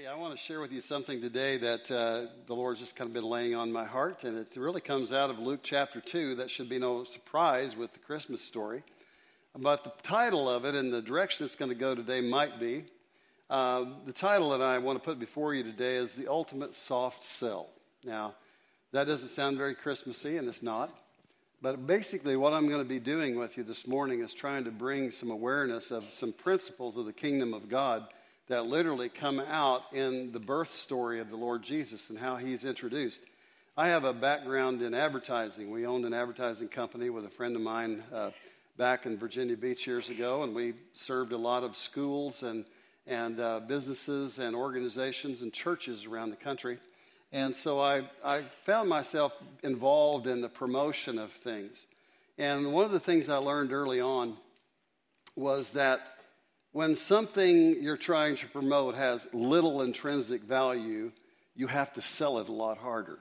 Hey, I want to share with you something today that the Lord's just kind of been laying on my heart, and it really comes out of Luke chapter 2. That should be no surprise with the Christmas story. But the title of it and the direction it's going to go today might be, the title that I want to put before you today is The Ultimate Soft Sell. Now, that doesn't sound very Christmassy, and it's not. But basically what I'm going to be doing with you this morning is trying to bring some awareness of some principles of the kingdom of God that literally come out in the birth story of the Lord Jesus and how he's introduced. I have a background in advertising. We owned an advertising company with a friend of mine back in Virginia Beach years ago, and we served a lot of schools and businesses and organizations and churches around the country. And so I found myself involved in the promotion of things. And one of the things I learned early on was that when something you're trying to promote has little intrinsic value, you have to sell it a lot harder.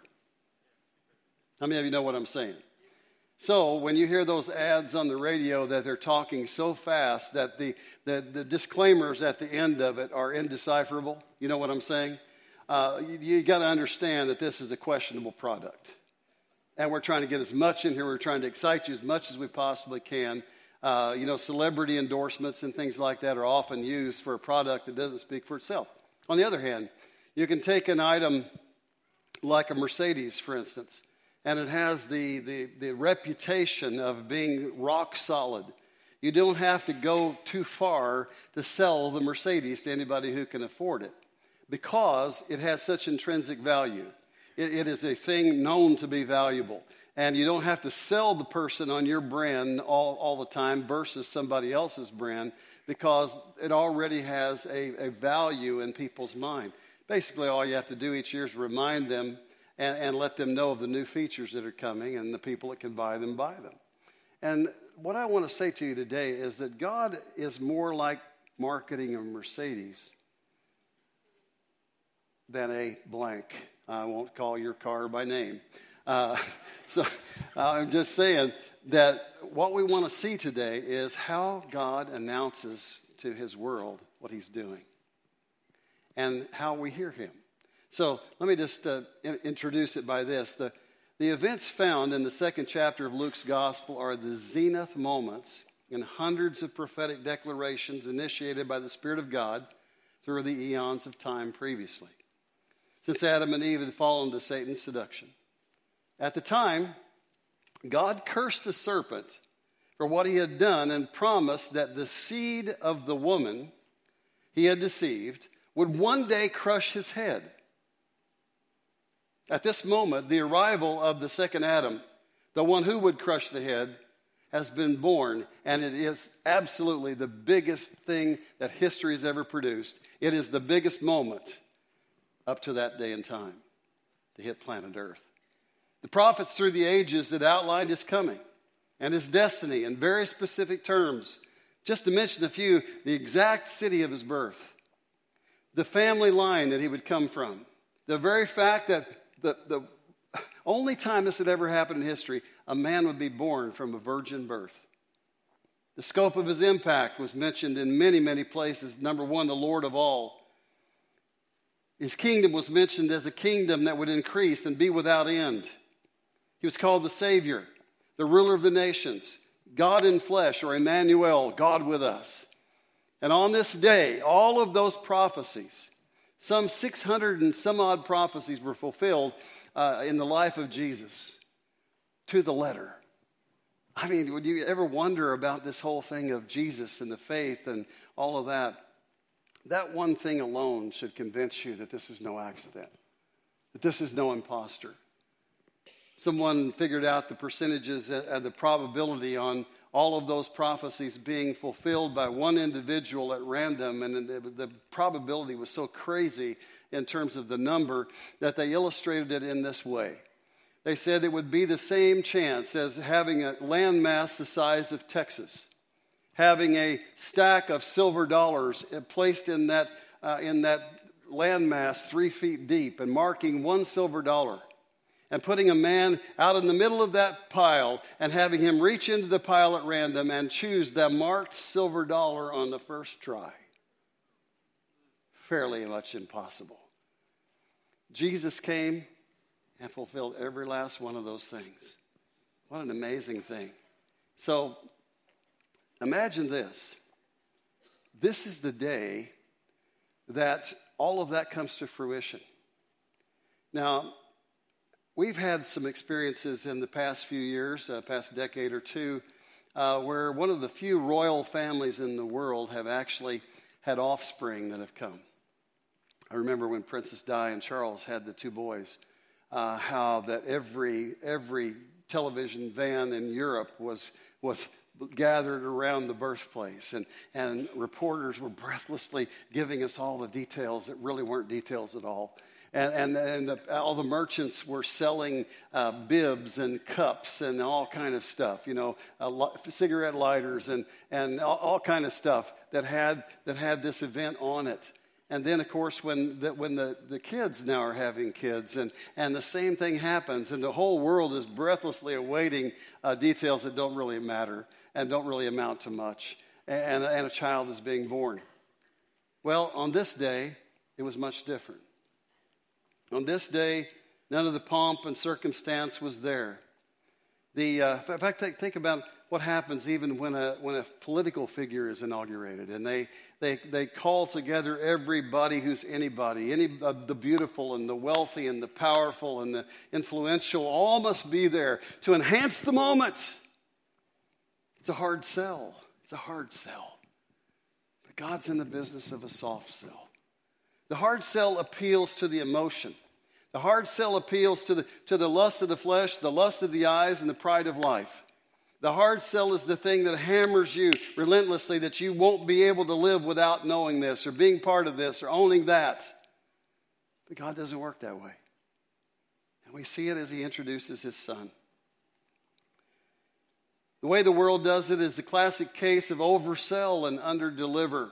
How many of you know what I'm saying? So when you hear those ads on the radio that they're talking so fast that the disclaimers at the end of it are indecipherable, you know what I'm saying? You got to understand that this is a questionable product. And we're trying to get as much in here. We're trying to excite you as much as we possibly can. Celebrity endorsements and things like that are often used for a product that doesn't speak for itself. On the other hand, you can take an item like a Mercedes, for instance, and it has the reputation of being rock solid. You don't have to go too far to sell the Mercedes to anybody who can afford it because it has such intrinsic value. It is a thing known to be valuable. And you don't have to sell the person on your brand all the time versus somebody else's brand because it already has a value in people's mind. Basically, all you have to do each year is remind them and let them know of the new features that are coming and the people that can buy them. And what I want to say to you today is that God is more like marketing a Mercedes than a blank. I won't call your car by name. So I'm just saying that what we want to see today is how God announces to his world what he's doing and how we hear him. So let me just introduce it by this. The events found in the second chapter of Luke's gospel are the zenith moments in hundreds of prophetic declarations initiated by the Spirit of God through the eons of time previously, since Adam and Eve had fallen to Satan's seduction. At the time, God cursed the serpent for what he had done and promised that the seed of the woman he had deceived would one day crush his head. At this moment, the arrival of the second Adam, the one who would crush the head, has been born, and it is absolutely the biggest thing that history has ever produced. It is the biggest moment up to that day and time to hit planet Earth. The prophets through the ages that outlined his coming and his destiny in very specific terms. Just to mention a few, the exact city of his birth, the family line that he would come from, the very fact that the only time this had ever happened in history, a man would be born from a virgin birth. The scope of his impact was mentioned in many, many places. Number one, the Lord of all. His kingdom was mentioned as a kingdom that would increase and be without end. He was called the Savior, the ruler of the nations, God in flesh, or Emmanuel, God with us. And on this day, all of those prophecies, some 600 and some odd prophecies were fulfilled in the life of Jesus to the letter. I mean, would you ever wonder about this whole thing of Jesus and the faith and all of that? That one thing alone should convince you that this is no accident, that this is no imposter. Someone figured out the percentages and the probability on all of those prophecies being fulfilled by one individual at random, and the probability was so crazy in terms of the number that they illustrated it in this way. They said it would be the same chance as having a landmass the size of Texas, having a stack of silver dollars placed in that landmass 3 feet deep and marking one silver dollar, and putting a man out in the middle of that pile and having him reach into the pile at random and choose the marked silver dollar on the first try. fairly much impossible. Jesus came and fulfilled every last one of those things. What an amazing thing. So imagine this. This is the day that all of that comes to fruition. Now, we've had some experiences in the past few years, past decade or two, where one of the few royal families in the world have actually had offspring that have come. I remember when Princess Di and Charles had the two boys, how that every television van in Europe was gathered around the birthplace, and reporters were breathlessly giving us all the details that really weren't details at all. And all the merchants were selling bibs and cups and all kind of stuff, cigarette lighters and all kind of stuff that had this event on it. And then, of course, when the kids now are having kids, and the same thing happens, and the whole world is breathlessly awaiting details that don't really matter and don't really amount to much, and a child is being born. Well, on this day, it was much different. On this day, none of the pomp and circumstance was there. In fact, think about what happens even when a political figure is inaugurated, and they call together everybody who's anybody, the beautiful and the wealthy and the powerful and the influential, all must be there to enhance the moment. It's a hard sell. It's a hard sell. But God's in the business of a soft sell. The hard sell appeals to the emotion. The hard sell appeals to the lust of the flesh, the lust of the eyes, and the pride of life. The hard sell is the thing that hammers you relentlessly that you won't be able to live without knowing this or being part of this or owning that. But God doesn't work that way. And we see it as he introduces his son. The way the world does it is the classic case of oversell and underdeliver.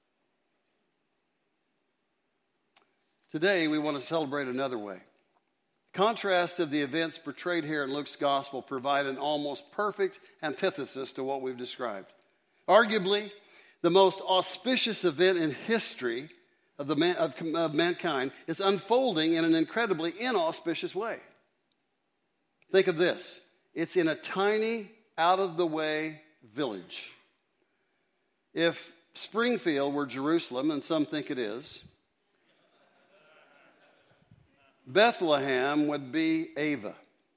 Today, we want to celebrate another way. The contrast of the events portrayed here in Luke's gospel provide an almost perfect antithesis to what we've described. Arguably, the most auspicious event in history of mankind is unfolding in an incredibly inauspicious way. Think of this. It's in a tiny, out-of-the-way village. If Springfield were Jerusalem, and some think it is, Bethlehem would be Ava,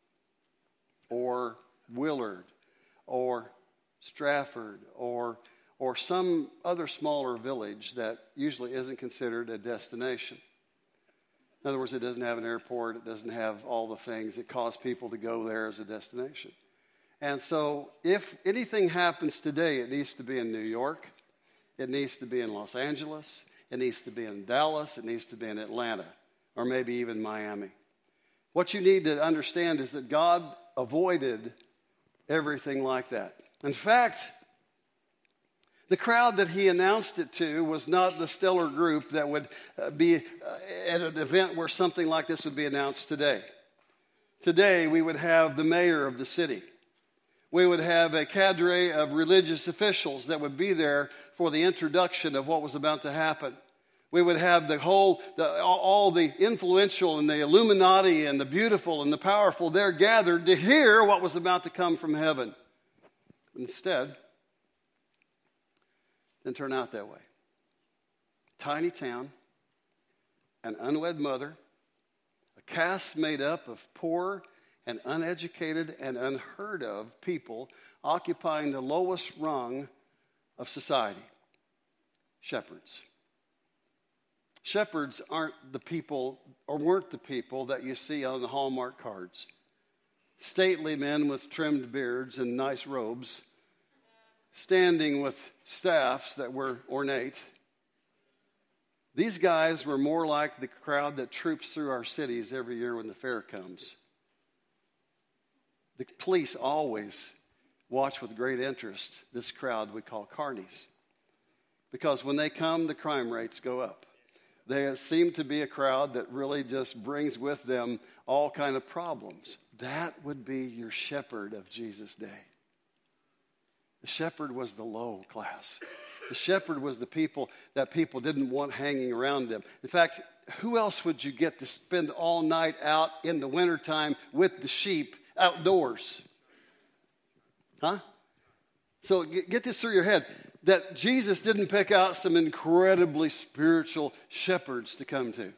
or Willard, or Stratford, or some other smaller village that usually isn't considered a destination. In other words, it doesn't have an airport, it doesn't have all the things that cause people to go there as a destination. And so if anything happens today, it needs to be in New York, it needs to be in Los Angeles, it needs to be in Dallas, it needs to be in Atlanta, or maybe even Miami. What you need to understand is that God avoided everything like that. In fact, the crowd that he announced it to was not the stellar group that would be at an event where something like this would be announced today. Today, we would have the mayor of the city. We would have a cadre of religious officials that would be there for the introduction of what was about to happen. We would have all the influential and the Illuminati and the beautiful and the powerful there gathered to hear what was about to come from heaven. Instead, didn't turn out that way. Tiny town, an unwed mother, a caste made up of poor and uneducated and unheard of people occupying the lowest rung of society. Shepherds. Shepherds aren't the people, or weren't the people that you see on the Hallmark cards. Stately men with trimmed beards and nice robes, standing with staffs that were ornate. These guys were more like the crowd that troops through our cities every year when the fair comes. The police always watch with great interest this crowd we call carnies. Because when they come, the crime rates go up. They seem to be a crowd that really just brings with them all kind of problems. That would be your shepherd of Jesus' day. The shepherd was the low class. The shepherd was the people that people didn't want hanging around them. In fact, who else would you get to spend all night out in the wintertime with the sheep outdoors? Huh? So get this through your head, that Jesus didn't pick out some incredibly spiritual shepherds to come to.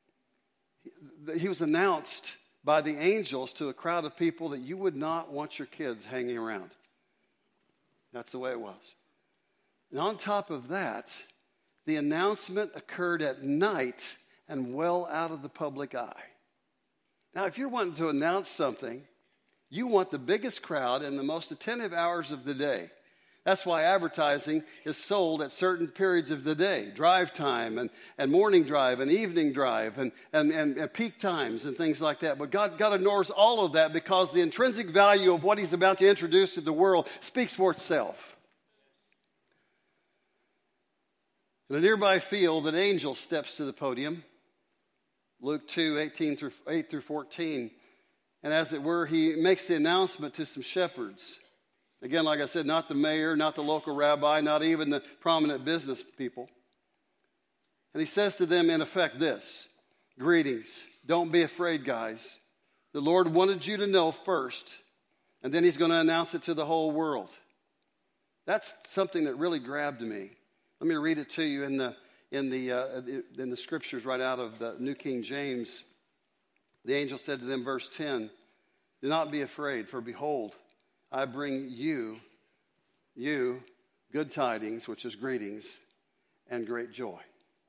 He was announced by the angels to a crowd of people that you would not want your kids hanging around. That's the way it was. And on top of that, the announcement occurred at night and well out of the public eye. Now, if you're wanting to announce something, you want the biggest crowd in the most attentive hours of the day. That's why advertising is sold at certain periods of the day, drive time and morning drive and evening drive and peak times and things like that. But God ignores all of that because the intrinsic value of what he's about to introduce to the world speaks for itself. In a nearby field, an angel steps to the podium. Luke 2, 8 through 14. And as it were, he makes the announcement to some shepherds. Again, like I said, not the mayor, not the local rabbi, not even the prominent business people. And he says to them, in effect, this: greetings. Don't be afraid, guys. The Lord wanted you to know first, and then he's going to announce it to the whole world. That's something that really grabbed me. Let me read it to you in the scriptures right out of the New King James. The angel said to them, verse 10, do not be afraid, for behold, I bring you good tidings, which is greetings, and great joy,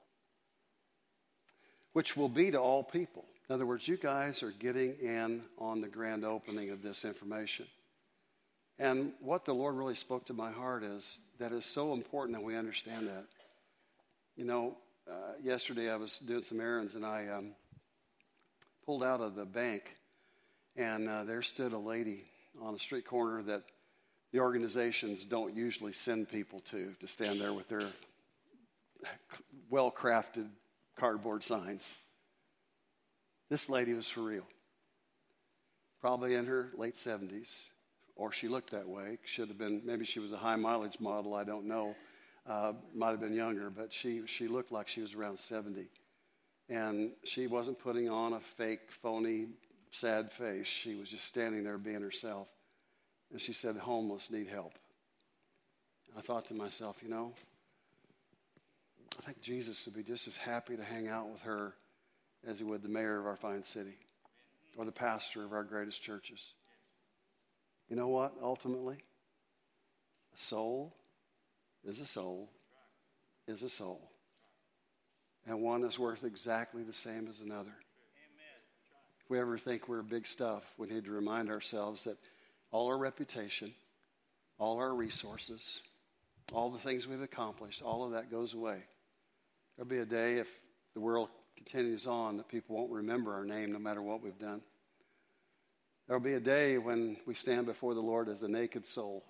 which will be to all people. In other words, you guys are getting in on the grand opening of this information. And what the Lord really spoke to my heart is that it's so important that we understand that. You know, yesterday I was doing some errands and I pulled out of the bank, and there stood a lady on a street corner that the organizations don't usually send people to stand there with their well-crafted cardboard signs. This lady was for real. Probably in her late 70s, or she looked that way. Should have been, maybe she was a high-mileage model, I don't know. Might have been younger, but she looked like she was around 70. And she wasn't putting on a fake, phony, sad face. She was just standing there being herself. And she said, homeless need help. And I thought to myself, you know, I think Jesus would be just as happy to hang out with her as he would the mayor of our fine city or the pastor of our greatest churches. You know what, ultimately? A soul is a soul is a soul. And one is worth exactly the same as another. If we ever think we're big stuff, we need to remind ourselves that all our reputation, all our resources, all the things we've accomplished, all of that goes away. There'll be a day, if the world continues on, that people won't remember our name no matter what we've done. There'll be a day when we stand before the Lord as a naked soul.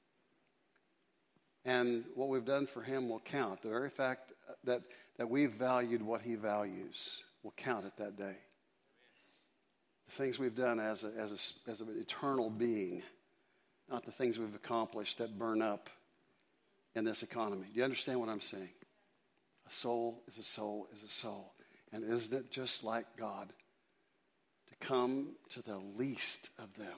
And what we've done for him will count. The very fact that we've valued what he values will count at that day. The things we've done as an eternal being, not the things we've accomplished that burn up in this economy. Do you understand what I'm saying? A soul is a soul is a soul. And isn't it just like God to come to the least of them?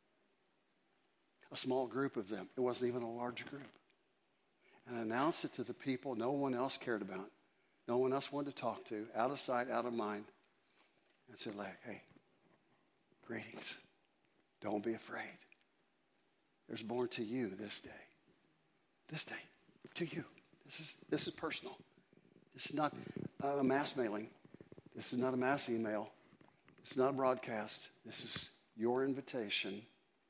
A small group of them. It wasn't even a large group. And announce it to the people no one else cared about. No one else wanted to talk to. Out of sight, out of mind. And said, like, hey, greetings. Don't be afraid. There's born to you this day. This day. To you. This is personal. This is not a mass mailing. This is not a mass email. This is not a broadcast. This is your invitation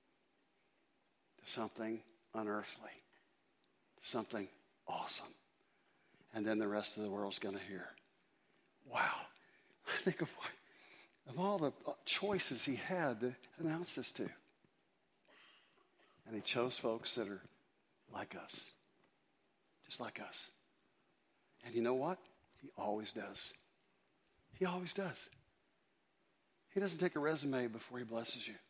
to something unearthly. To something awesome. And then the rest of the world's going to hear. Wow. I think of all the choices he had to announce this to. And he chose folks that are like us. Just like us. And you know what? He always does. He always does. He doesn't take a resume before he blesses you.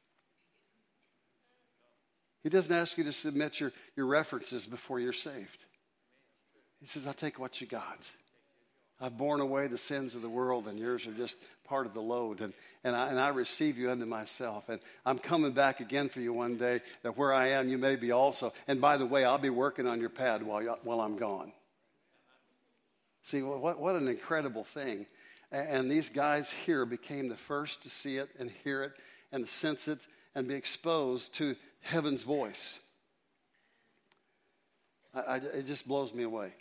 He doesn't ask you to submit your references before you're saved. He says, I'll take what you got. I've borne away the sins of the world, and yours are just part of the load. And I receive you unto myself. And I'm coming back again for you one day, that where I am, you may be also. And by the way, I'll be working on your pad while I'm gone. See, what an incredible thing. And these guys here became the first to see it and hear it and sense it and be exposed to heaven's voice. It just blows me away.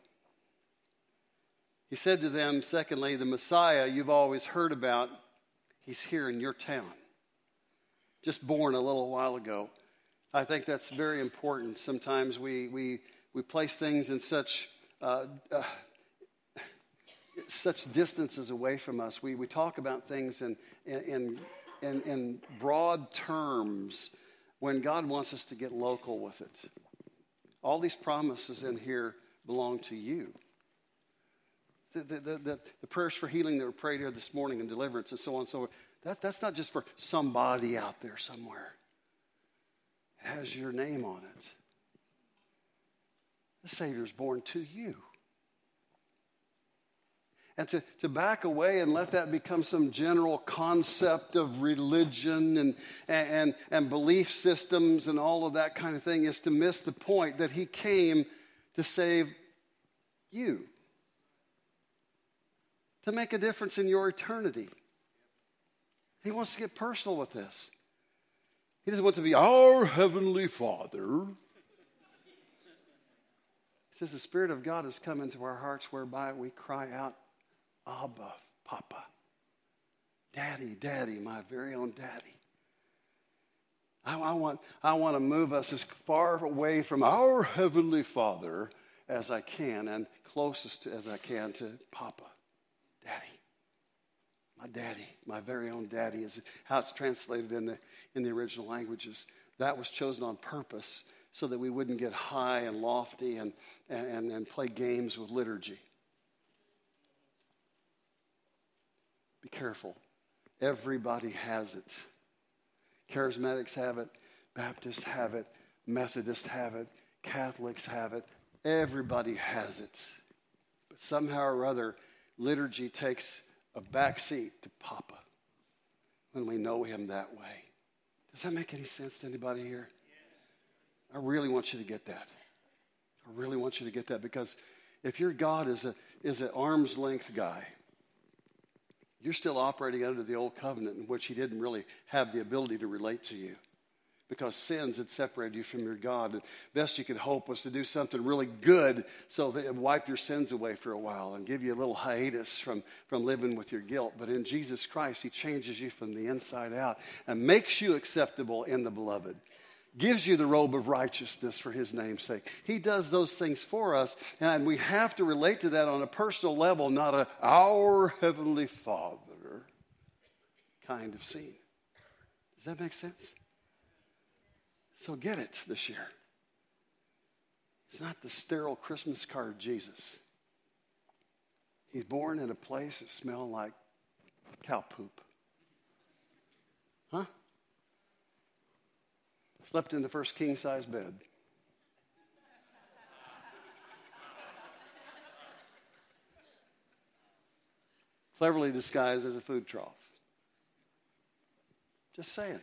He said to them, secondly, the Messiah you've always heard about, he's here in your town. Just born a little while ago. I think that's very important. Sometimes we place things in such distances away from us. We talk about things in broad terms when God wants us to get local with it. All these promises in here belong to you. The prayers for healing that were prayed here this morning and deliverance and so on and so forth, that's not just for somebody out there somewhere. It has your name on it. The Savior is born to you. And to back away and let that become some general concept of religion and belief systems and all of that kind of thing is to miss the point that he came to save you. To make a difference in your eternity. He wants to get personal with this. He doesn't want to be our Heavenly Father. He says the Spirit of God has come into our hearts whereby we cry out, Abba, Papa. Daddy, Daddy, my very own Daddy. I want to move us as far away from our Heavenly Father as I can and closest as I can to Papa. Daddy, my very own daddy is how it's translated in the original languages. That was chosen on purpose so that we wouldn't get high and lofty and play games with liturgy. Be careful. Everybody has it. Charismatics have it. Baptists have it. Methodists have it. Catholics have it. Everybody has it. But somehow or other, liturgy takes a backseat to Papa when we know him that way. Does that make any sense to anybody here? I really want you to get that. I really want you to get that, because if your God is an arm's length guy, you're still operating under the old covenant in which he didn't really have the ability to relate to you, because sins had separated you from your God. And best you could hope was to do something really good so that it would wipe your sins away for a while and give you a little hiatus from living with your guilt. But in Jesus Christ, he changes you from the inside out and makes you acceptable in the beloved. Gives you the robe of righteousness for his name's sake. He does those things for us, and we have to relate to that on a personal level, not our Heavenly Father kind of scene. Does that make sense? So get it this year. It's not the sterile Christmas card Jesus. He's born in a place that smells like cow poop. Huh? Slept in the first king-size bed. Cleverly disguised as a food trough. Just saying.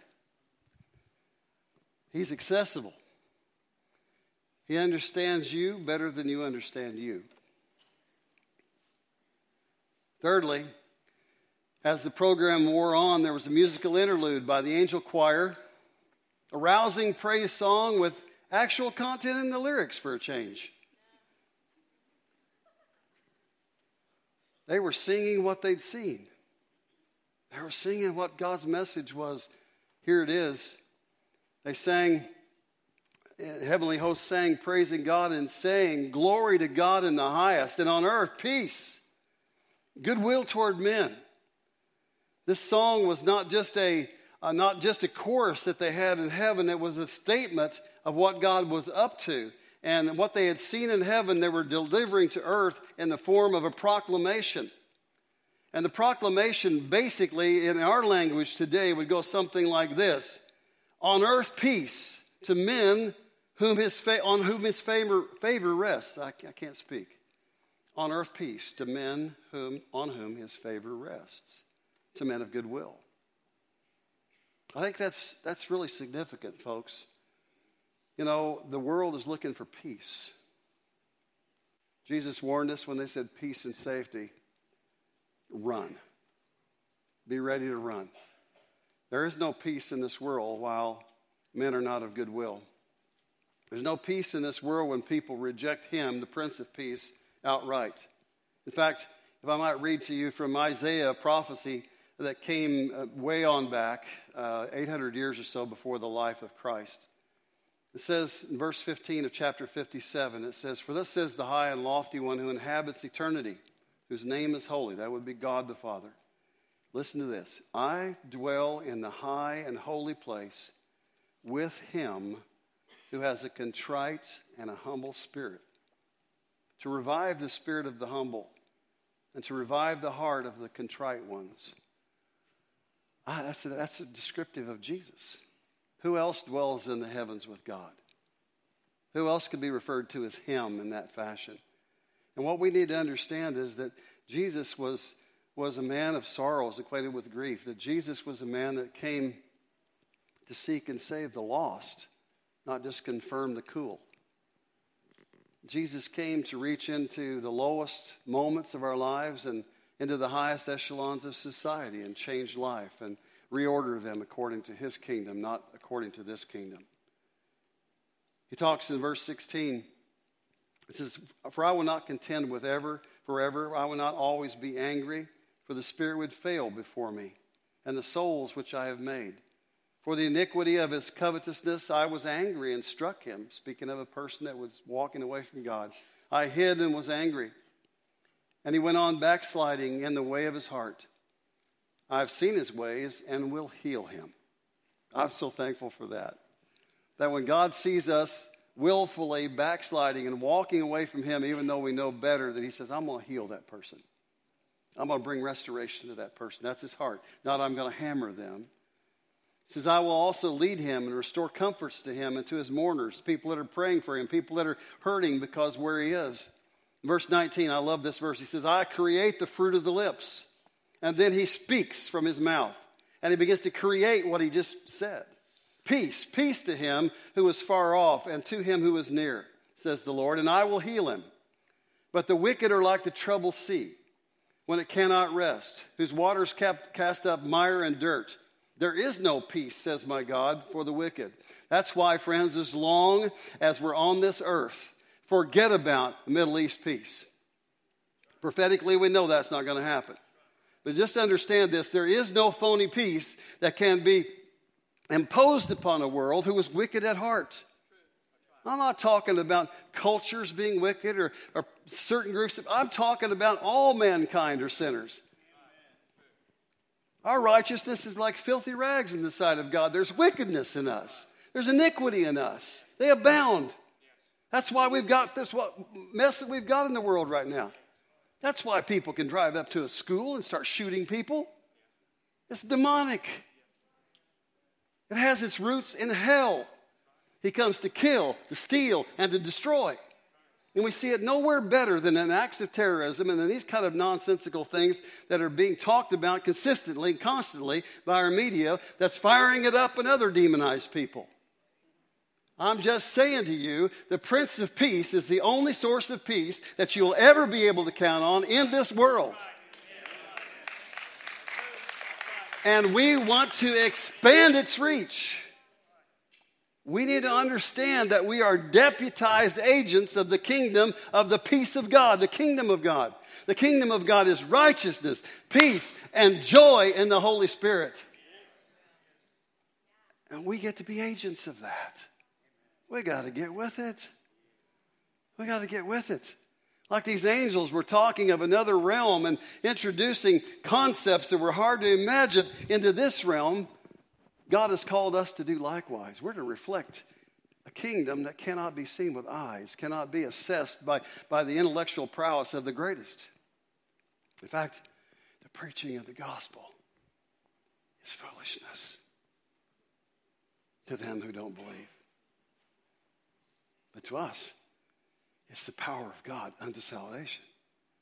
He's accessible. He understands you better than you understand you. Thirdly, as the program wore on, there was a musical interlude by the angel choir, a rousing praise song with actual content in the lyrics for a change. They were singing what they'd seen. They were singing what God's message was. Here it is. They sang, heavenly hosts sang, praising God and saying, glory to God in the highest, and on earth peace, goodwill toward men. This song was not just a chorus that they had in heaven. It was a statement of what God was up to. And what they had seen in heaven, they were delivering to earth in the form of a proclamation. And the proclamation, basically, in our language today, would go something like this. On earth peace to men on whom his favor rests. I can't speak. on earth peace to men on whom his favor rests, to men of good will. I think that's really significant, folks. You know, the world is looking for peace. Jesus warned us when they said peace and safety, run. Be ready to run. There is no peace in this world while men are not of good will. There's no peace in this world when people reject him, the Prince of Peace, outright. In fact, if I might read to you from Isaiah, a prophecy that came way on back, 800 years or so before the life of Christ. It says in verse 15 of chapter 57, it says, "For thus says the high and lofty one who inhabits eternity, whose name is holy." That would be God the Father. Listen to this. "I dwell in the high and holy place with him who has a contrite and a humble spirit, to revive the spirit of the humble and to revive the heart of the contrite ones." That's a descriptive of Jesus. Who else dwells in the heavens with God? Who else could be referred to as him in that fashion? And what we need to understand is that Jesus was a man of sorrows, equated with grief. That Jesus was a man that came to seek and save the lost, not just confirm the cool. Jesus came to reach into the lowest moments of our lives and into the highest echelons of society and change life and reorder them according to his kingdom, not according to this kingdom. He talks in verse 16. It says, "For I will not contend with forever. I will not always be angry, for the spirit would fail before me, and the souls which I have made. For the iniquity of his covetousness I was angry and struck him." Speaking of a person that was walking away from God. "I hid and was angry. And he went on backsliding in the way of his heart. I have seen his ways and will heal him." I'm so thankful for that. That when God sees us willfully backsliding and walking away from him, even though we know better, that he says, "I'm going to heal that person. I'm going to bring restoration to that person." That's his heart. Not I'm going to hammer them. He says, "I will also lead him and restore comforts to him and to his mourners," people that are praying for him, people that are hurting because where he is. Verse 19, I love this verse. He says, "I create the fruit of the lips." And then he speaks from his mouth. And he begins to create what he just said. "Peace, peace to him who is far off and to him who is near, says the Lord, and I will heal him. But the wicked are like the troubled sea, when it cannot rest, whose waters cast up mire and dirt. There is no peace, says my God, for the wicked." That's why, friends, as long as we're on this earth, forget about Middle East peace. Prophetically, we know that's not going to happen. But just understand this, there is no phony peace that can be imposed upon a world who is wicked at heart. I'm not talking about cultures being wicked or certain groups. I'm talking about all mankind are sinners. Our righteousness is like filthy rags in the sight of God. There's wickedness in us. There's iniquity in us. They abound. That's why we've got this mess that we've got in the world right now. That's why people can drive up to a school and start shooting people. It's demonic. It has its roots in hell. He comes to kill, to steal, and to destroy. And we see it nowhere better than in acts of terrorism and in these kind of nonsensical things that are being talked about consistently, constantly by our media that's firing it up in other demonized people. I'm just saying to you, the Prince of Peace is the only source of peace that you'll ever be able to count on in this world. And we want to expand its reach. We need to understand that we are deputized agents of the kingdom of the peace of God, the kingdom of God. The kingdom of God is righteousness, peace, and joy in the Holy Spirit. And we get to be agents of that. We got to get with it. We got to get with it. Like these angels were talking of another realm and introducing concepts that were hard to imagine into this realm. God has called us to do likewise. We're to reflect a kingdom that cannot be seen with eyes, cannot be assessed by the intellectual prowess of the greatest. In fact, the preaching of the gospel is foolishness to them who don't believe. But to us, it's the power of God unto salvation.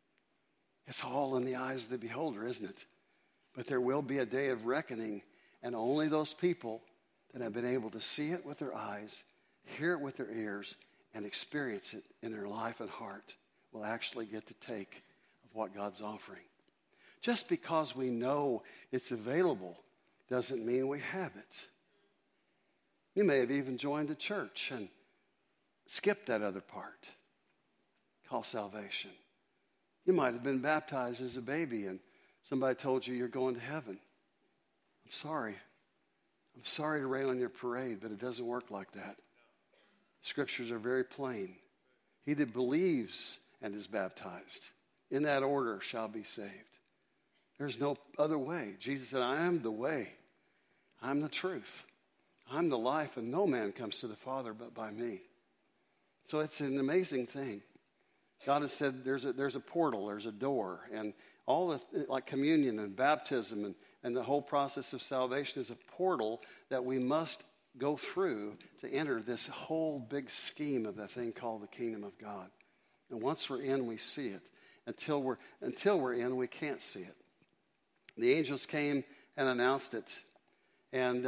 It's all in the eyes of the beholder, isn't it? But there will be a day of reckoning, and only those people that have been able to see it with their eyes, hear it with their ears, and experience it in their life and heart will actually get to take of what God's offering. Just because we know it's available doesn't mean we have it. You may have even joined a church and skipped that other part called salvation. You might have been baptized as a baby and somebody told you you're going to heaven. I'm sorry. I'm sorry to rain on your parade, but it doesn't work like that. Scriptures are very plain. He that believes and is baptized in that order shall be saved. There's no other way. Jesus said, I am the way. I'm the truth. I'm the life, and no man comes to the Father but by me. So it's an amazing thing. God has said there's a portal, there's a door, and all the, like communion and baptism and the whole process of salvation is a portal that we must go through to enter this whole big scheme of that thing called the kingdom of God. And once we're in, we see it. Until we're in, we can't see it. The angels came and announced it. And,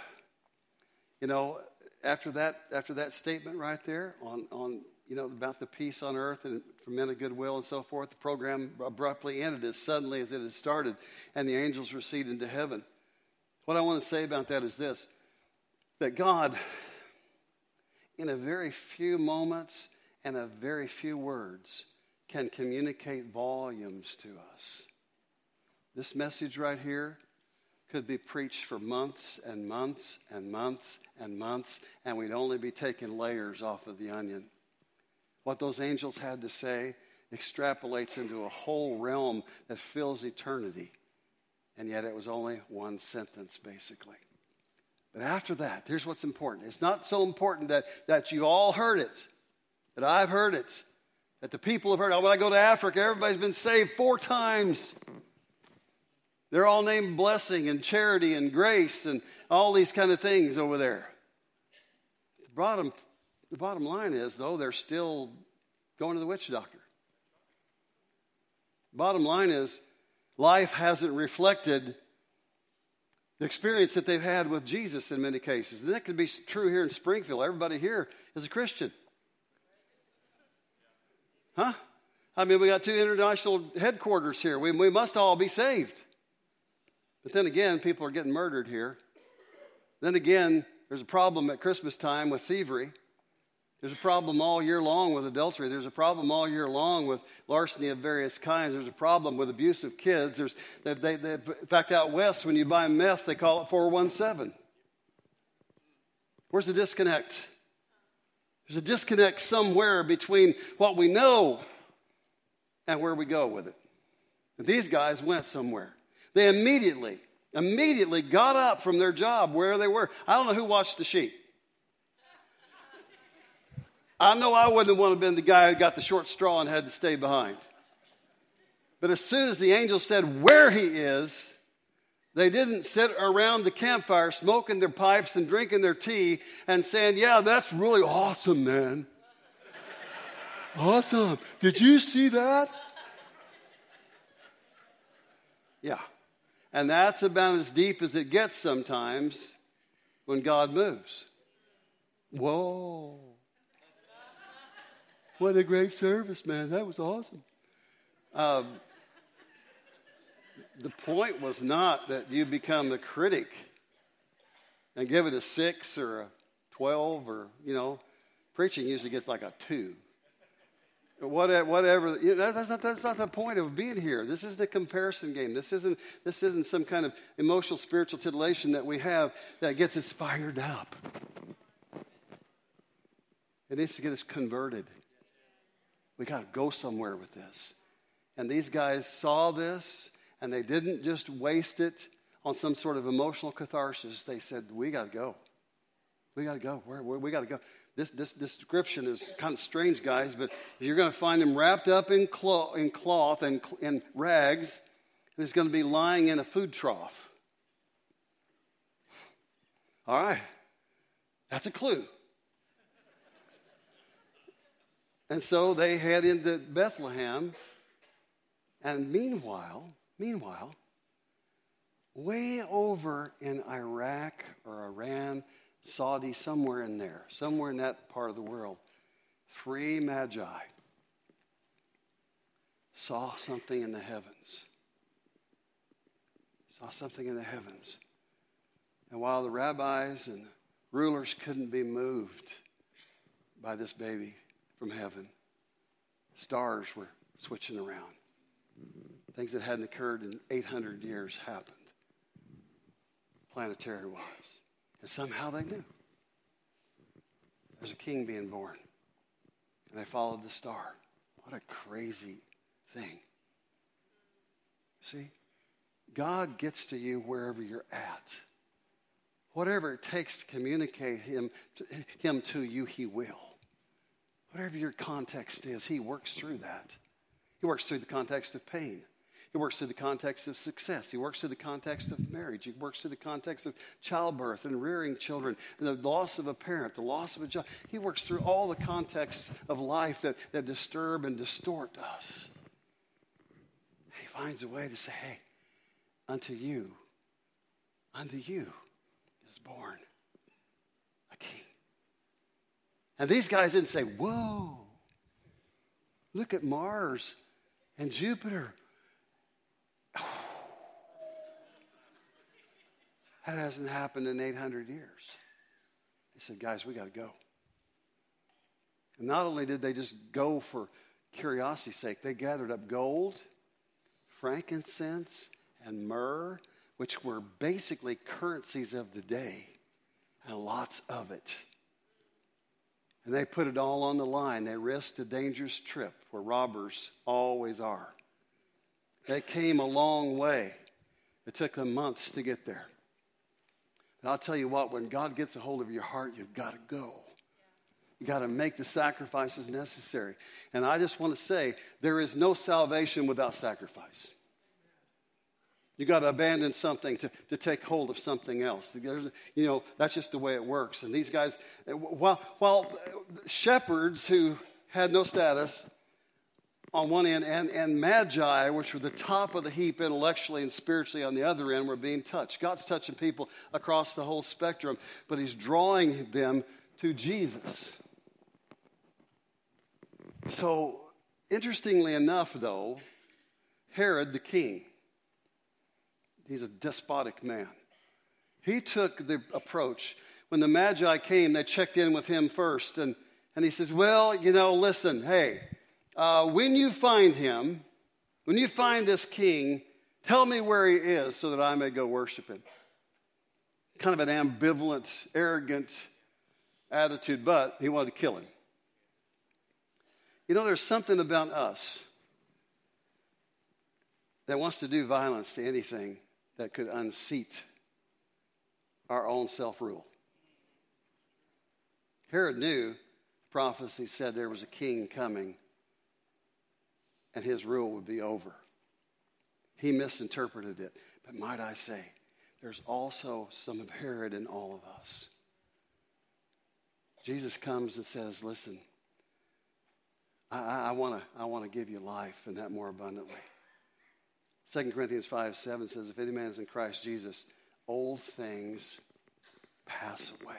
after that statement right there on about the peace on earth and for men of goodwill and so forth, the program abruptly ended as suddenly as it had started, and the angels receded into heaven. What I want to say about that is this, that God, in a very few moments and a very few words, can communicate volumes to us. This message right here could be preached for months and months and months and months, and we'd only be taking layers off of the onion. What those angels had to say extrapolates into a whole realm that fills eternity, and yet it was only one sentence, basically. But after that, here's what's important. It's not so important that you all heard it, that I've heard it, that the people have heard it. When I go to Africa, everybody's been saved 4 times. They're all named blessing and charity and grace and all these kind of things over there. The bottom line is, though, they're still going to the witch doctor. Bottom line is, life hasn't reflected the experience that they've had with Jesus in many cases. And that could be true here in Springfield. Everybody here is a Christian. Huh? I mean, we got 2 international headquarters here. We must all be saved. But then again, people are getting murdered here. Then again, there's a problem at Christmas time with thievery. There's a problem all year long with adultery. There's a problem all year long with larceny of various kinds. There's a problem with abuse of kids. In fact, out west, when you buy meth, they call it 417. Where's the disconnect? There's a disconnect somewhere between what we know and where we go with it. And these guys went somewhere. They immediately got up from their job where they were. I don't know who watched the sheep. I know I wouldn't want to have been the guy who got the short straw and had to stay behind. But as soon as the angel said where he is, they didn't sit around the campfire smoking their pipes and drinking their tea and saying, yeah, that's really awesome, man. Awesome. Did you see that? Yeah. And that's about as deep as it gets sometimes when God moves. Whoa. What a great service, man. That was awesome. The point was not that you become a critic and give it a 6 or a 12 or, preaching usually gets like a 2. Whatever. That's not the point of being here. This is the comparison game. This isn't some kind of emotional, spiritual titillation that we have that gets us fired up. It needs to get us converted. We got to go somewhere with this. And these guys saw this, and they didn't just waste it on some sort of emotional catharsis. They said, we got to go. We got to go. We got to go. This description is kind of strange, guys, but you're going to find him wrapped up in cloth and in rags, and he's going to be lying in a food trough. All right. That's a clue. And so they head into Bethlehem, And meanwhile, way over in Iraq or Iran, Saudi, somewhere in there, somewhere in that part of the world, 3 magi saw something in the heavens. Saw something in the heavens. And while the rabbis and rulers couldn't be moved by this baby from heaven, stars were switching around. Things that hadn't occurred in 800 years happened, planetary-wise. And somehow they knew. There's a king being born. And they followed the star. What a crazy thing. See, God gets to you wherever you're at. Whatever it takes to communicate him to you, he will. Whatever your context is, he works through that. He works through the context of pain. He works through the context of success. He works through the context of marriage. He works through the context of childbirth and rearing children, and the loss of a parent, the loss of a job. He works through all the contexts of life that disturb and distort us. He finds a way to say, hey, unto you is born a king. And these guys didn't say, whoa, look at Mars and Jupiter. That hasn't happened in 800 years. They said, guys, we got to go. And not only did they just go for curiosity's sake, they gathered up gold, frankincense, and myrrh, which were basically currencies of the day, and lots of it. And they put it all on the line. They risked a dangerous trip where robbers always are. They came a long way. It took them months to get there. And I'll tell you what, when God gets a hold of your heart, you've got to go. You've got to make the sacrifices necessary. And I just want to say, there is no salvation without sacrifice. You've got to abandon something to take hold of something else. That's just the way it works. And these guys, while shepherds who had no status on one end, and magi, which were the top of the heap intellectually and spiritually on the other end, were being touched. God's touching people across the whole spectrum, but he's drawing them to Jesus. So, interestingly enough, though, Herod the king, he's a despotic man. He took the approach. When the Magi came, they checked in with him first. And he says, well, listen, hey, when you find him, when you find this king, tell me where he is so that I may go worship him. Kind of an ambivalent, arrogant attitude, but he wanted to kill him. There's something about us that wants to do violence to anything that could unseat our own self-rule. Herod knew prophecy said there was a king coming and his rule would be over. He misinterpreted it. But might I say, there's also some of Herod in all of us. Jesus comes and says, listen, I want to give you life and that more abundantly. 2 Corinthians 5:7 says, if any man is in Christ Jesus, old things pass away.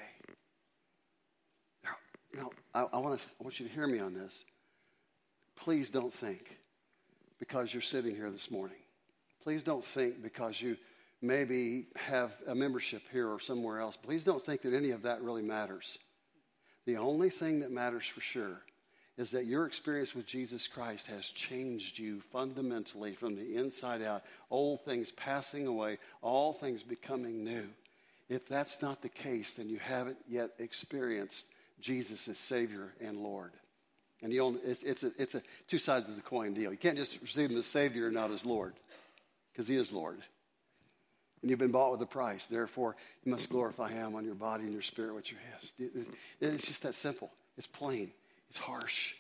Now, I want you to hear me on this. Please don't think because you're sitting here this morning. Please don't think because you maybe have a membership here or somewhere else. Please don't think that any of that really matters. The only thing that matters for sure is that your experience with Jesus Christ has changed you fundamentally from the inside out. Old things passing away, all things becoming new. If that's not the case, then you haven't yet experienced Jesus as Savior and Lord. And it's a two sides of the coin deal. You can't just receive him as Savior and not as Lord, because he is Lord. And you've been bought with a price. Therefore, you must glorify him on your body and your spirit, which are his. It's just that simple. It's plain. It's harsh.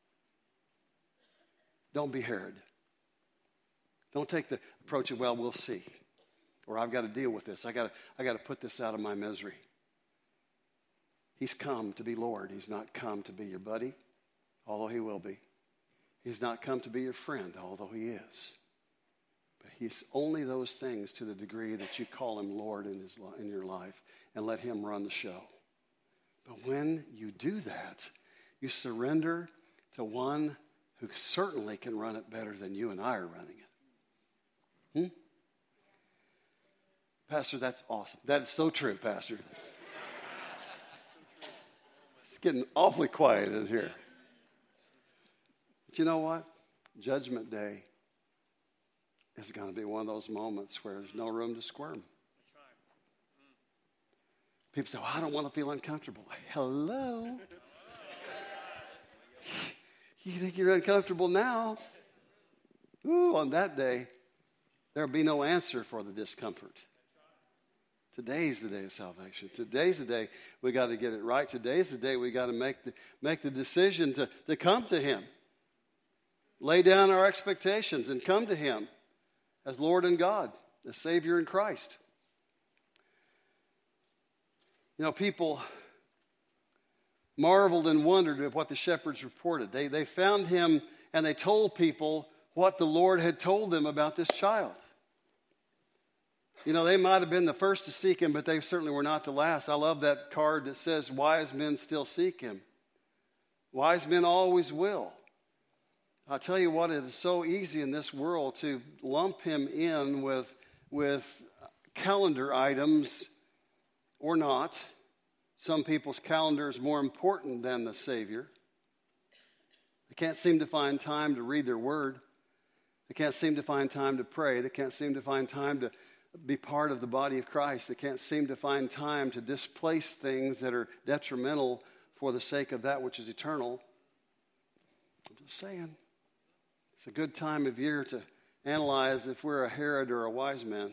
Don't be Herod. Don't take the approach of, well, we'll see. Or I've got to deal with this. I got to put this out of my misery. He's come to be Lord. He's not come to be your buddy, although he will be. He's not come to be your friend, although he is. But he's only those things to the degree that you call him Lord in your life and let him run the show. But when you do that, you surrender to one who certainly can run it better than you and I are running it. Pastor, that's awesome. That's so true, Pastor. It's getting awfully quiet in here. But you know what? Judgment Day is going to be one of those moments where there's no room to squirm. People say, well, I don't want to feel uncomfortable. Hello? You think you're uncomfortable now? Ooh, on that day, there'll be no answer for the discomfort. Today's the day of salvation. Today's the day we got to get it right. Today's the day we got to make the decision to come to him. Lay down our expectations and come to him as Lord and God, as Savior in Christ. You know, people marveled and wondered at what the shepherds reported. They found him and they told people what the Lord had told them about this child. You know, they might have been the first to seek him, but they certainly were not the last. I love that card that says, wise men still seek him. Wise men always will. I'll tell you what, it is so easy in this world to lump him in with calendar items or not. Some people's calendar is more important than the Savior. They can't seem to find time to read their word. They can't seem to find time to pray. They can't seem to find time to be part of the body of Christ. They can't seem to find time to displace things that are detrimental for the sake of that which is eternal. I'm just saying. It's a good time of year to analyze if we're a Herod or a wise man.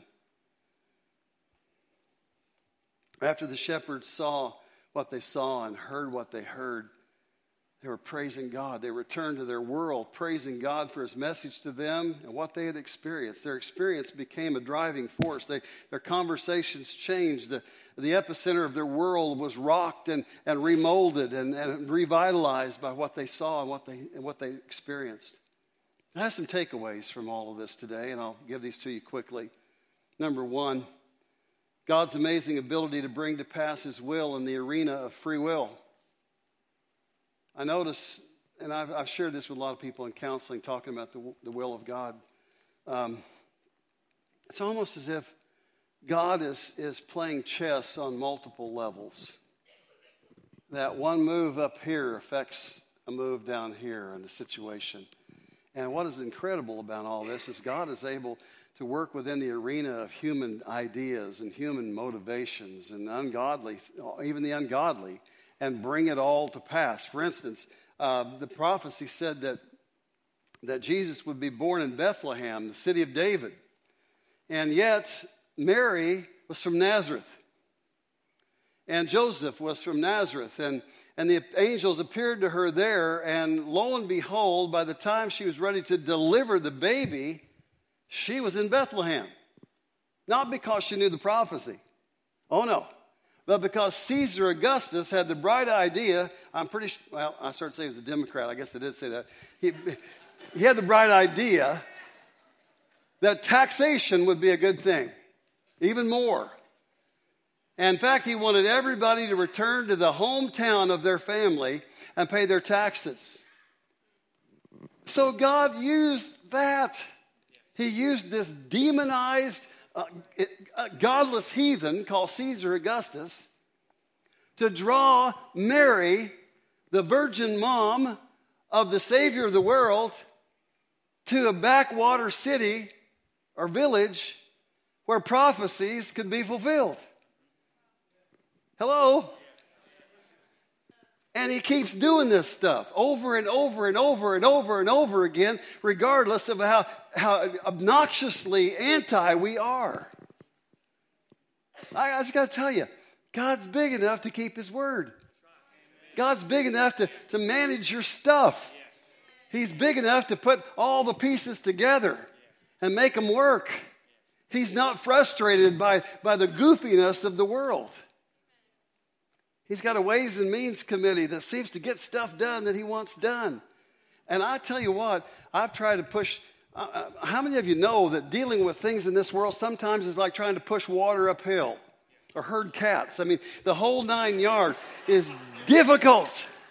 After the shepherds saw what they saw and heard what they heard, they were praising God. They returned to their world, praising God for his message to them and what they had experienced. Their experience became a driving force. Their conversations changed. The epicenter of their world was rocked and remolded and revitalized by what they saw and what they experienced. I have some takeaways from all of this today, and I'll give these to you quickly. Number one, God's amazing ability to bring to pass his will in the arena of free will. I notice, and I've shared this with a lot of people in counseling, talking about the will of God. It's almost as if God is playing chess on multiple levels. That one move up here affects a move down here in the situation. And what is incredible about all this is God is able to work within the arena of human ideas and human motivations and ungodly, even the ungodly, and bring it all to pass. For instance, the prophecy said that Jesus would be born in Bethlehem, the city of David. And yet, Mary was from Nazareth. And Joseph was from Nazareth. And the angels appeared to her there. And lo and behold, by the time she was ready to deliver the baby, she was in Bethlehem. Not because she knew the prophecy. Oh, no. But because Caesar Augustus had the bright idea, I started saying he was a Democrat. I guess I did say that. He had the bright idea that taxation would be a good thing, even more. And in fact, he wanted everybody to return to the hometown of their family and pay their taxes. So God used that. He used this demonized, godless heathen called Caesar Augustus to draw Mary, the virgin mom of the Savior of the world, to a backwater city or village where prophecies could be fulfilled. Hello? And he keeps doing this stuff over and over and over and over and over again, regardless of how obnoxiously anti we are. I just got to tell you, God's big enough to keep his word. God's big enough to manage your stuff. He's big enough to put all the pieces together and make them work. He's not frustrated by the goofiness of the world. He's got a Ways and Means Committee that seems to get stuff done that he wants done. And I tell you what, I've tried to push. How many of you know that dealing with things in this world sometimes is like trying to push water uphill or herd cats? I mean, the whole 9 yards is difficult.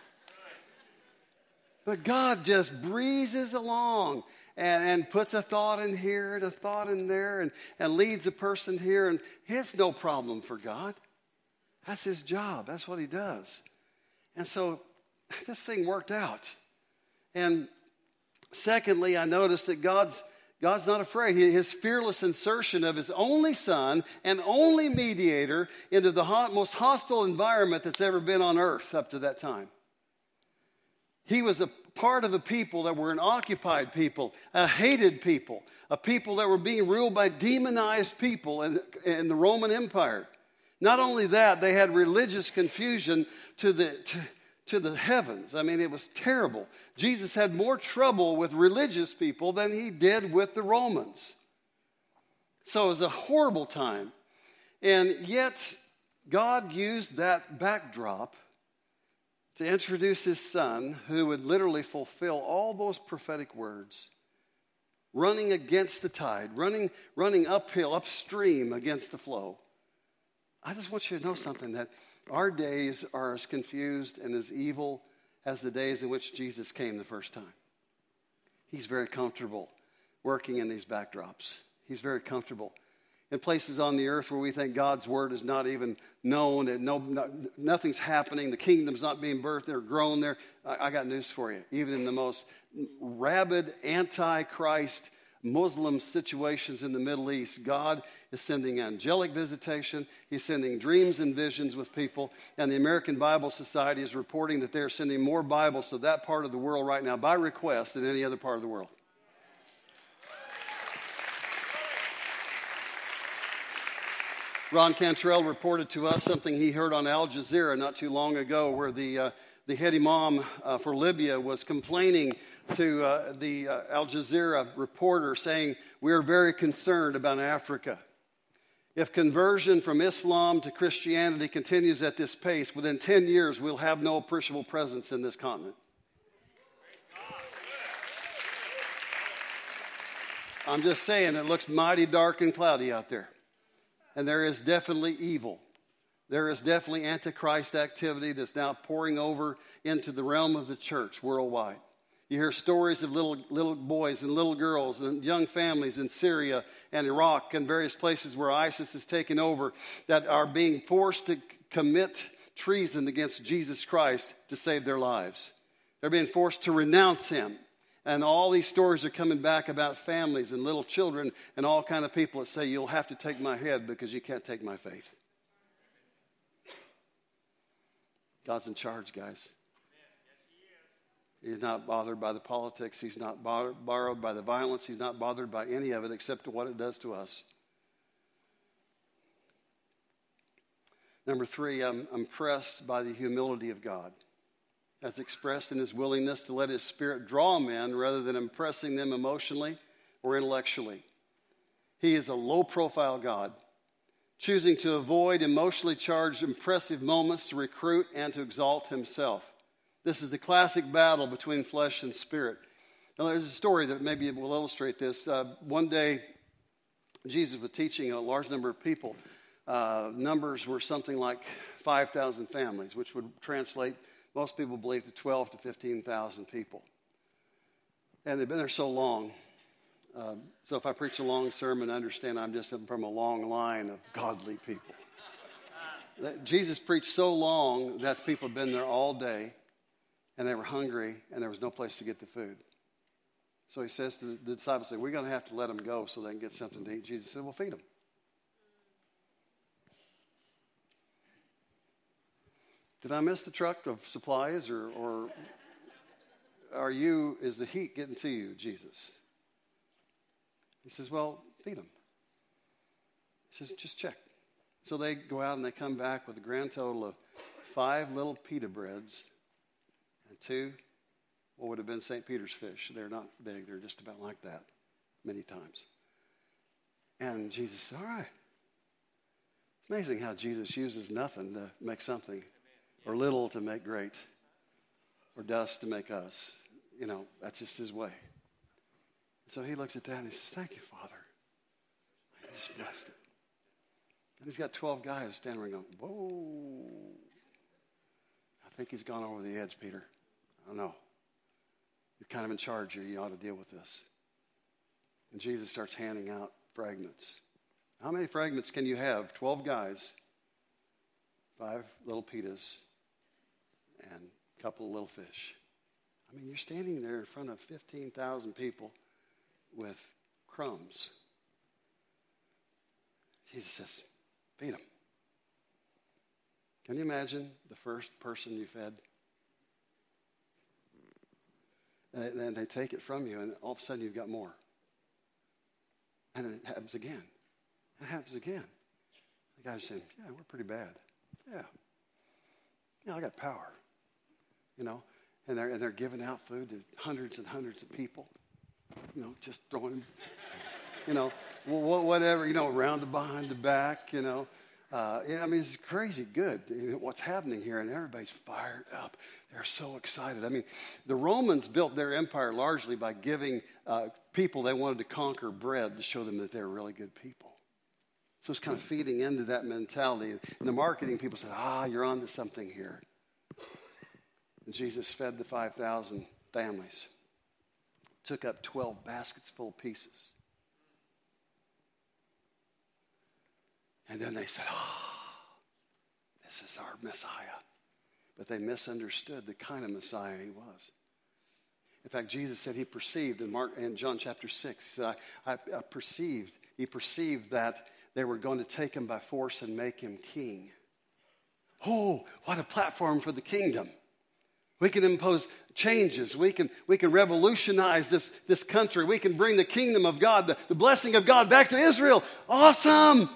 But God just breezes along and puts a thought in here and a thought in there and leads a person here. And it's no problem for God. That's his job. That's what he does. And so this thing worked out. And secondly, I noticed that God's not afraid. His fearless insertion of his only son and only mediator into the most hostile environment that's ever been on earth up to that time. He was a part of a people that were an occupied people, a hated people, a people that were being ruled by demonized people in the Roman Empire. Not only that, they had religious confusion to the heavens. I mean, it was terrible. Jesus had more trouble with religious people than he did with the Romans. So it was a horrible time. And yet, God used that backdrop to introduce his son, who would literally fulfill all those prophetic words, running against the tide, running uphill, upstream against the flow. I just want you to know something, that our days are as confused and as evil as the days in which Jesus came the first time. He's very comfortable working in these backdrops. He's very comfortable in places on the earth where we think God's word is not even known and nothing's happening. The kingdom's not being birthed or grown there. I got news for you. Even in the most rabid, anti-Christ Muslim situations in the Middle East, God is sending angelic visitation. He's sending dreams and visions with people. And the American Bible Society is reporting that they're sending more Bibles to that part of the world right now by request than any other part of the world. Ron Cantrell reported to us something he heard on Al Jazeera not too long ago, where the head imam for Libya was complaining to the Al Jazeera reporter, saying, "We are very concerned about Africa. If conversion from Islam to Christianity continues at this pace, within 10 years we'll have no appreciable presence in this continent." I'm just saying, it looks mighty dark and cloudy out there. And there is definitely evil. There is definitely antichrist activity that's now pouring over into the realm of the church worldwide. You hear stories of little boys and little girls and young families in Syria and Iraq and various places where ISIS has taken over that are being forced to commit treason against Jesus Christ to save their lives. They're being forced to renounce him. And all these stories are coming back about families and little children and all kind of people that say, "You'll have to take my head because you can't take my faith." God's in charge, guys. He's not bothered by the politics. He's not borrowed by the violence. He's not bothered by any of it except what it does to us. Number 3, I'm impressed by the humility of God, as expressed in his willingness to let his Spirit draw men rather than impressing them emotionally or intellectually. He is a low-profile God, choosing to avoid emotionally charged, impressive moments to recruit and to exalt himself. This is the classic battle between flesh and spirit. Now, there's a story that maybe will illustrate this. One day, Jesus was teaching a large number of people. Numbers were something like 5,000 families, which would translate, most people believe, to 12 to 15,000 people. And they've been there so long. So if I preach a long sermon, understand I'm just from a long line of godly people. Jesus preached so long that the people had been there all day, and they were hungry, and there was no place to get the food. So he says to the disciples, "We're going to have to let them go so they can get something to eat." Jesus said, "Well, feed them." Did I miss the truck of supplies, or is the heat getting to you, Jesus? He says, "Well, feed them." He says, "Just check." So they go out and they come back with a grand total of 5 little pita breads and 2 what would have been St. Peter's fish. They're not big. They're just about like that many times. And Jesus said, "All right." It's amazing how Jesus uses nothing to make something, or little to make great, or dust to make us. that's just his way. So he looks at that and he says, thank you, Father. He just blessed it. And he's got 12 guys standing around going, whoa. I think he's gone over the edge, Peter. I don't know. You're kind of in charge here. You ought to deal with this. And Jesus starts handing out fragments. How many fragments can you have? 12 guys, 5 little pitas, and a couple of little fish. I mean, you're standing there in front of 15,000 people with crumbs. Jesus says, feed them. Can you imagine the first person you fed? And then they take it from you, and all of a sudden you've got more. And it happens again. It happens again. The guy's saying, yeah, we're pretty bad. Yeah, I got power. And they're giving out food to hundreds and hundreds of people. Just throwing, whatever, around the behind the back, it's crazy good what's happening here, and everybody's fired up. They're so excited. I mean, the Romans built their empire largely by giving people they wanted to conquer bread to show them that they were really good people. So it's kind of feeding into that mentality. And the marketing people said, you're onto something here. And Jesus fed the 5,000 families. Took up 12 baskets full of pieces. And then they said, this is our Messiah. But they misunderstood the kind of Messiah he was. In fact, Jesus said he perceived in John chapter 6, he said, he perceived that they were going to take him by force and make him king. Oh, what a platform for the kingdom. We can impose changes. We can revolutionize this country. We can bring the kingdom of God, the blessing of God back to Israel. Awesome!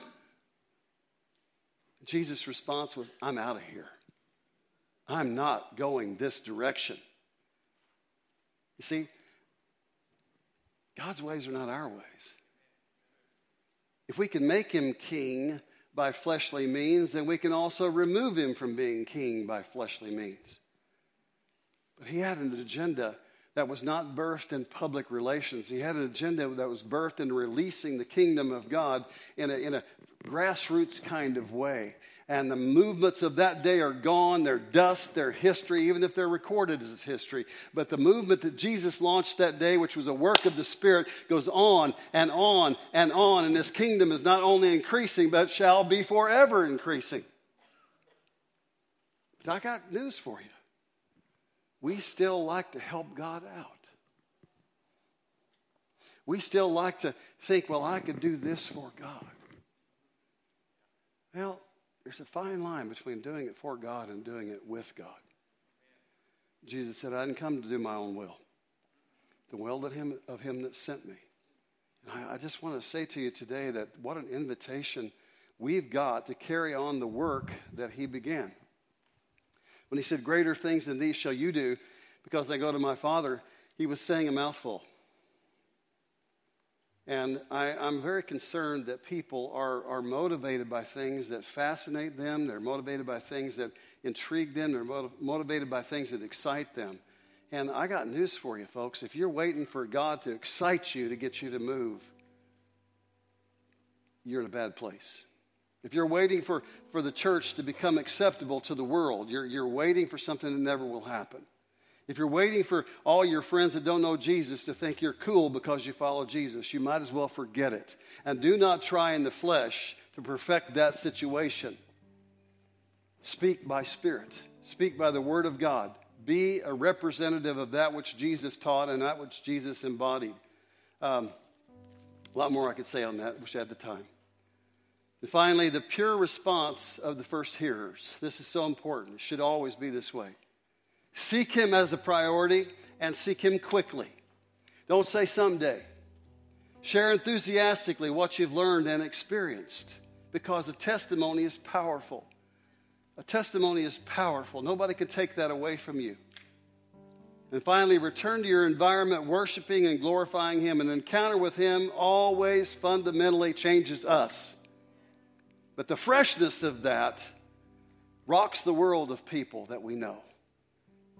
Jesus' response was, I'm out of here. I'm not going this direction. You see, God's ways are not our ways. If we can make him king by fleshly means, then we can also remove him from being king by fleshly means. But he had an agenda that was not birthed in public relations. He had an agenda that was birthed in releasing the kingdom of God in a grassroots kind of way. And the movements of that day are gone. They're dust. They're history, even if they're recorded as history. But the movement that Jesus launched that day, which was a work of the Spirit, goes on and on and on. And this kingdom is not only increasing, but shall be forever increasing. But I got news for you. We still like to help God out. We still like to think, well, I could do this for God. Well, there's a fine line between doing it for God and doing it with God. Jesus said, I didn't come to do my own will. The will of him that sent me. And I just want to say to you today that what an invitation we've got to carry on the work that he began. When he said, greater things than these shall you do, because I go to my Father, he was saying a mouthful. And I'm very concerned that people are motivated by things that fascinate them. They're motivated by things that intrigue them. They're motivated by things that excite them. And I got news for you, folks. If you're waiting for God to excite you to get you to move, you're in a bad place. If you're waiting for the church to become acceptable to the world, you're waiting for something that never will happen. If you're waiting for all your friends that don't know Jesus to think you're cool because you follow Jesus, you might as well forget it. And do not try in the flesh to perfect that situation. Speak by Spirit. Speak by the Word of God. Be a representative of that which Jesus taught and that which Jesus embodied. A lot more I could say on that. Wish I had the time. And finally, the pure response of the first hearers. This is so important. It should always be this way. Seek him as a priority and seek him quickly. Don't say someday. Share enthusiastically what you've learned and experienced, because a testimony is powerful. A testimony is powerful. Nobody can take that away from you. And finally, return to your environment, worshiping and glorifying him. An encounter with him always fundamentally changes us. But the freshness of that rocks the world of people that we know.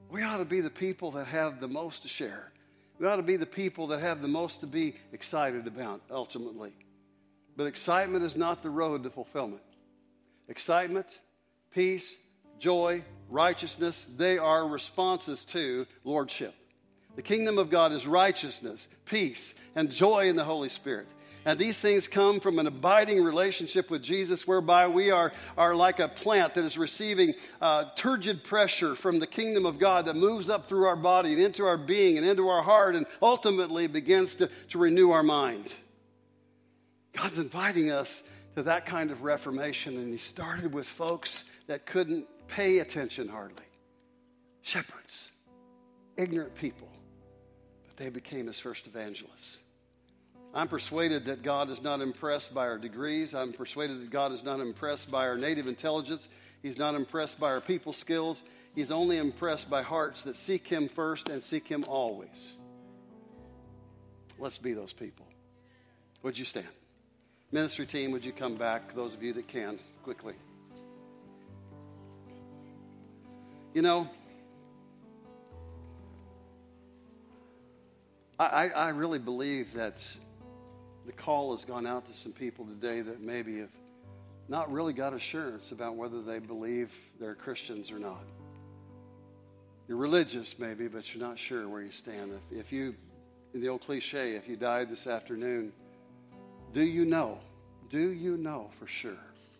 We ought to be the people that have the most to share. We ought to be the people that have the most to be excited about, ultimately. But excitement is not the road to fulfillment. Excitement, peace, joy, righteousness, they are responses to lordship. The kingdom of God is righteousness, peace, and joy in the Holy Spirit. And these things come from an abiding relationship with Jesus, whereby we are like a plant that is receiving turgid pressure from the kingdom of God that moves up through our body and into our being and into our heart and ultimately begins to renew our mind. God's inviting us to that kind of reformation, and he started with folks that couldn't pay attention hardly. Shepherds, ignorant people, but they became his first evangelists. I'm persuaded that God is not impressed by our degrees. I'm persuaded that God is not impressed by our native intelligence. He's not impressed by our people skills. He's only impressed by hearts that seek him first and seek him always. Let's be those people. Would you stand? Ministry team, would you come back, those of you that can, quickly. You know, I really believe that the call has gone out to some people today that maybe have not really got assurance about whether they believe they're Christians or not. You're religious maybe, but you're not sure where you stand. If you, in the old cliche, if you died this afternoon, do you know for sure?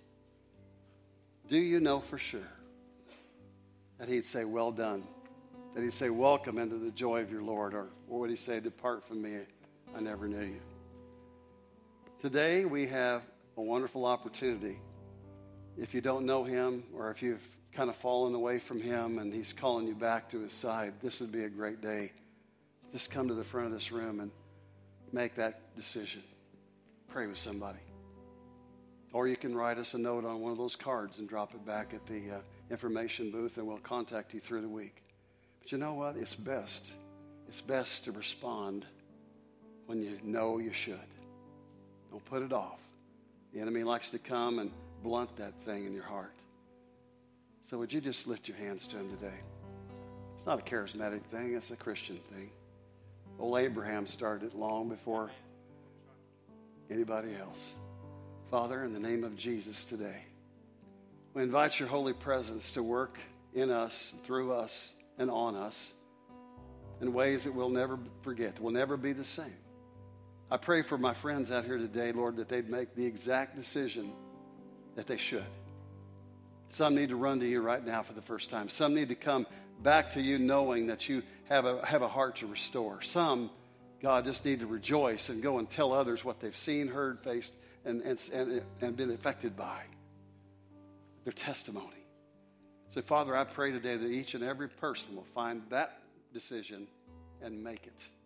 Do you know for sure that he'd say, well done? That he'd say, welcome into the joy of your Lord? Or would he say, depart from me, I never knew you? Today we have a wonderful opportunity. If you don't know him, or if you've kind of fallen away from him and he's calling you back to his side, this would be a great day. Just come to the front of this room and make that decision. Pray with somebody. Or you can write us a note on one of those cards and drop it back at the information booth, and we'll contact you through the week. But you know what? It's best. It's best to respond when you know you should. Don't put it off. The enemy likes to come and blunt that thing in your heart. So would you just lift your hands to him today? It's not a charismatic thing. It's a Christian thing. Old Abraham started it long before anybody else. Father, in the name of Jesus today, we invite your holy presence to work in us, through us, and on us in ways that we'll never forget. We'll never be the same. I pray for my friends out here today, Lord, that they'd make the exact decision that they should. Some need to run to you right now for the first time. Some need to come back to you knowing that you have a heart to restore. Some, God, just need to rejoice and go and tell others what they've seen, heard, faced, and been affected by. Their testimony. So, Father, I pray today that each and every person will find that decision and make it.